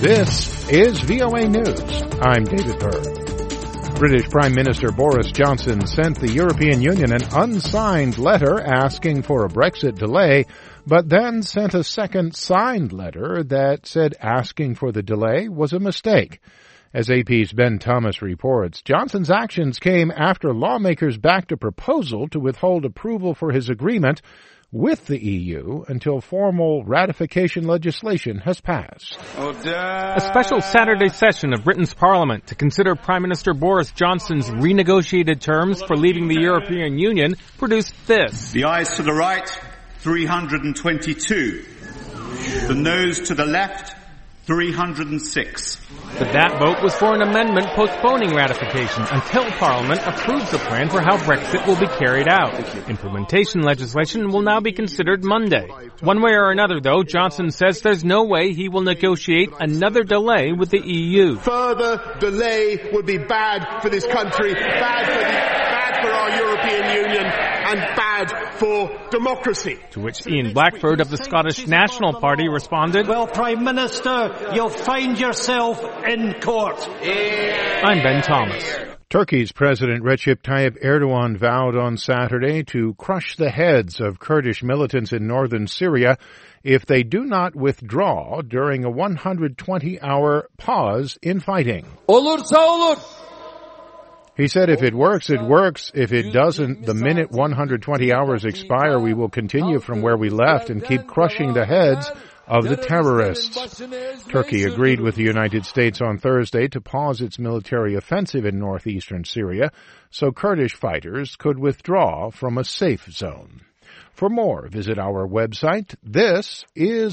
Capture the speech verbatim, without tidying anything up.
This is V O A News. I'm David Byrd. British Prime Minister Boris Johnson sent the European Union an unsigned letter asking for a Brexit delay, but then sent a second signed letter that said asking for the delay was a mistake. As A P's Ben Thomas reports, Johnson's actions came after lawmakers backed a proposal to withhold approval for his agreement with the E U until formal ratification legislation has passed. A special Saturday session of Britain's Parliament to consider Prime Minister Boris Johnson's renegotiated terms for leaving the European Union produced this. The ayes to the right, three hundred twenty-two. The noes to the left, three hundred six. But that vote was for an amendment postponing ratification until Parliament approves the plan for how Brexit will be carried out. Implementation legislation will now be considered Monday. One way or another, though, Johnson says there's no way he will negotiate another delay with the E U. Further delay would be bad for this country, bad for, the, bad for our European Union, and bad for democracy. To which Ian Blackford of the Scottish National Party responded, "Well, Prime Minister, you'll find yourself in court." I'm Ben Thomas. Turkey's President Recep Tayyip Erdogan vowed on Saturday to crush the heads of Kurdish militants in northern Syria if they do not withdraw during a one hundred twenty hour pause in fighting. Olursa olur. He said if it works, it works. If it doesn't, the minute one hundred twenty hours expire, we will continue from where we left and keep crushing the heads of the terrorists. Turkey agreed with the United States on Thursday to pause its military offensive in northeastern Syria so Kurdish fighters could withdraw from a safe zone. For more, visit our website. This is